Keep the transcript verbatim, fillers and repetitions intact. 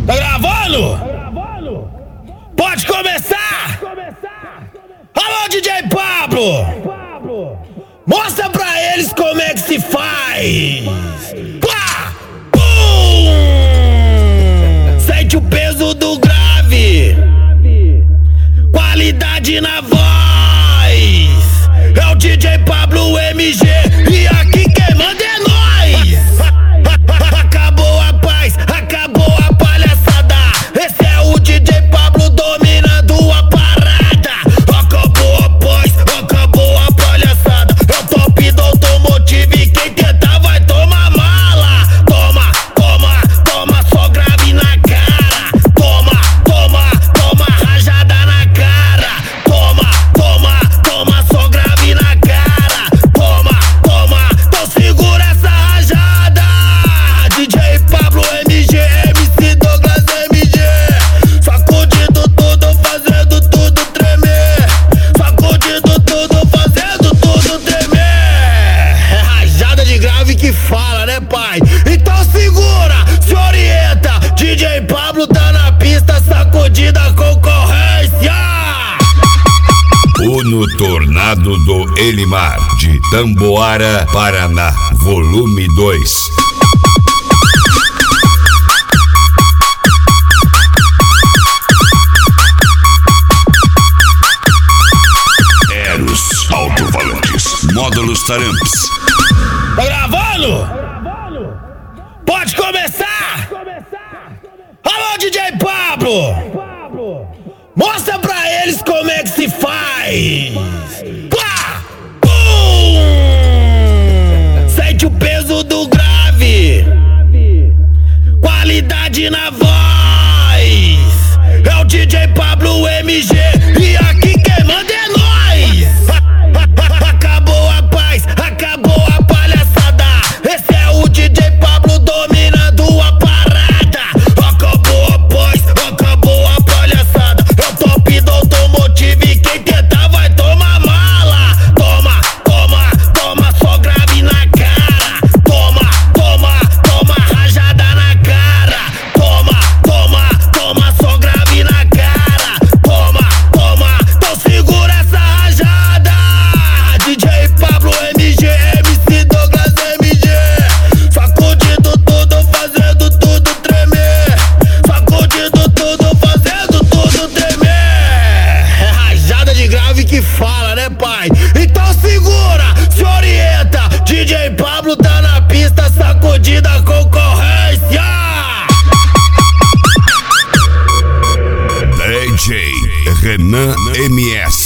Tá gravando? Pode começar! Alô, D J Pablo! Mostra pra eles como é que se faz! Pá! Pum! Sente o peso do grave, qualidade na voz. É o D J Pablo M G e aqui quem manda é nós! Acabou a paz, acabou a palhaçada. Esse é o D J Pablo dominando a parada. Acabou a paz, acabou a palhaçada. É o top do automotivo e quem tentar vai tomar mala. Toma, toma, toma, só grave na cara. Toma, toma, toma, rajada na cara. Toma, toma, toma, só grave na cara. Toma, toma, então segura essa rajada. D J Pablo M G, M C Douglas M G, sacudindo tudo, fazendo tudo tremer. Sacudindo tudo, fazendo tudo tremer. É rajada de grave que fala, né, pai? Então segura, se orienta. D J Pablo tá na pista, sacudindo a concorrência. O No Tornado do Elimar, de Tamboara, Paraná, volume dois. Eros Alto-Falantes, módulos Taramps. Tá gravando? Pode começar! Alô, D J Pablo! Mostra pra eles como é que se faz! Pá! Pum! Sente o peso do grave, qualidade na voz. É o D J Pablo M G e aqui quem manda é nós! Acabou a paz, acabou a palhaçada. Esse é o D J Pablo dominando a parada. Acabou a paz, acabou a palhaçada. É o top do automotivo e quem tentar vai tomar mala. Toma, toma, toma, só grave na cara. Toma, toma, toma, rajada na cara. Toma, toma, toma, só grave na cara. Toma, toma, então segura essa rajada. D J Pablo M G, M C Douglas M G, sacudindo tudo, fazendo tudo tremer. Sacudindo tudo, fazendo tudo tremer. É rajada de grave que fala, né, pai? Então segura, se orienta. D J Pablo tá na pista, sacudindo a concorrência. D J Renan M S.